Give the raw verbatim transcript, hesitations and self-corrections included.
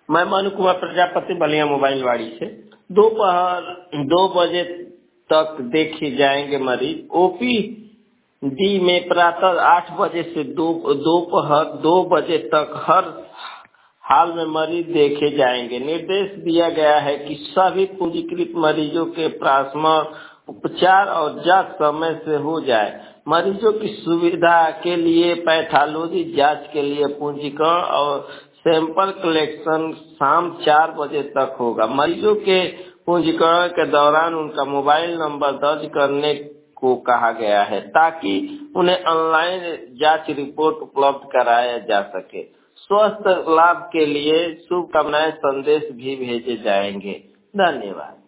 मैं मनु कुमार प्रजापति बलिया मोबाइल वाड़ी से दोपहर दो बजे तक देखे जाएंगे मरीज। ओपी डी में प्रातः आठ बजे से दो दोपहर दो बजे तक हर हाल में मरीज देखे जाएंगे। निर्देश दिया गया है कि सभी पंजीकृत मरीजों के प्लाज्मा उपचार और जांच समय से हो जाए। मरीजों की सुविधा के लिए पैथोलॉजी जांच के लिए पंजीकरण और सैंपल कलेक्शन शाम चार बजे तक होगा। मरीजों के पंजीकरण के दौरान उनका मोबाइल नंबर दर्ज करने को कहा गया है ताकि उन्हें ऑनलाइन जांच रिपोर्ट उपलब्ध कराया जा सके। स्वस्थ लाभ के लिए शुभकामनाएं संदेश भी भेजे जाएंगे। धन्यवाद।